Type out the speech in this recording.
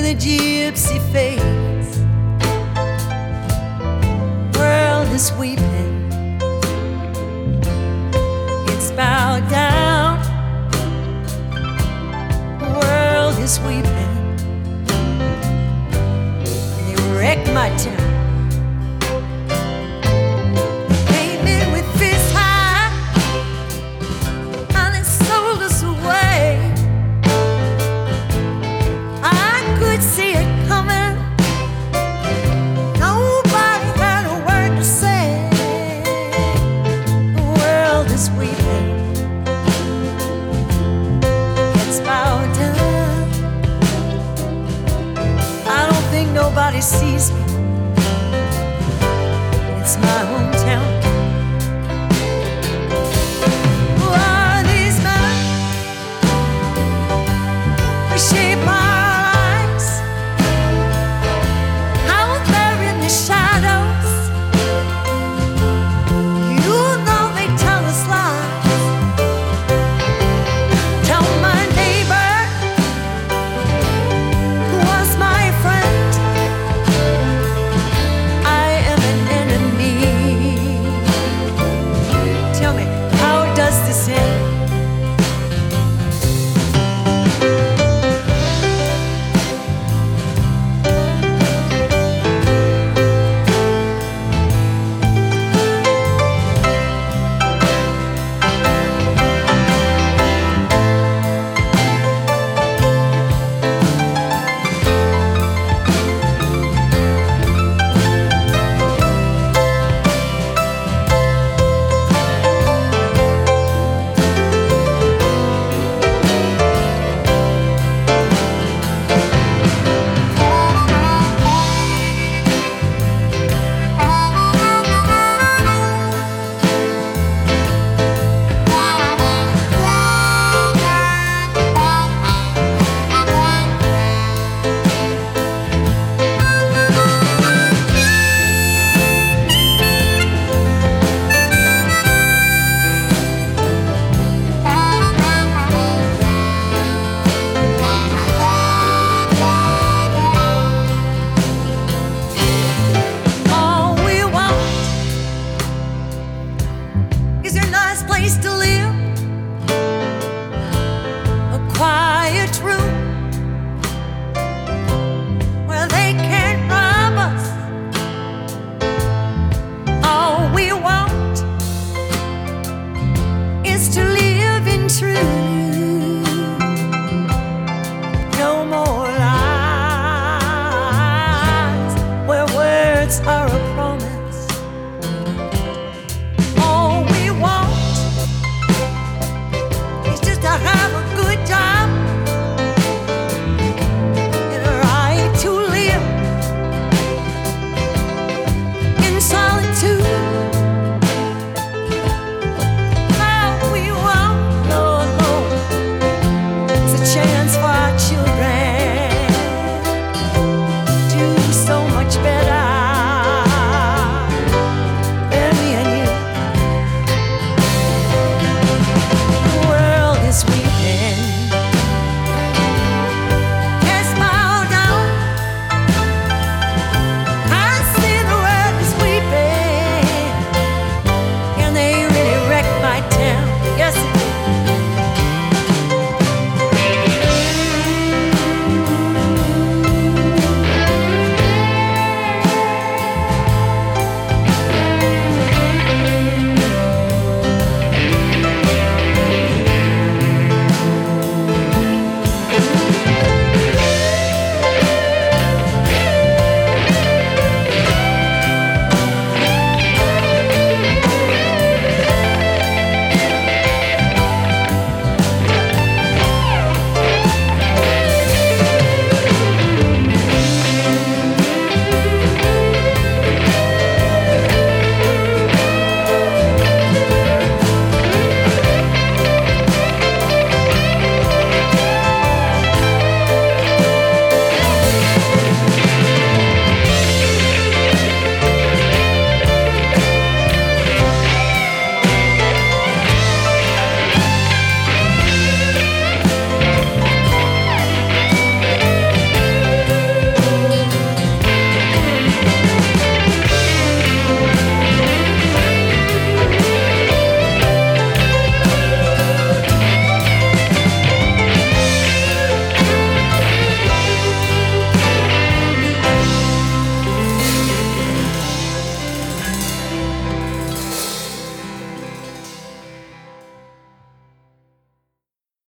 the gypsy fades. World is weeping, it's bowed down. World is weeping, they wrecked my town. Nobody sees me. It's my hometown. Who are these men? We shape our lives out there in the shadows. You know they tell us lies. Tell my neighbor who was my friend. Place to live, a quiet room where they can't rob us. All we want is to live in truth. No more lies where words are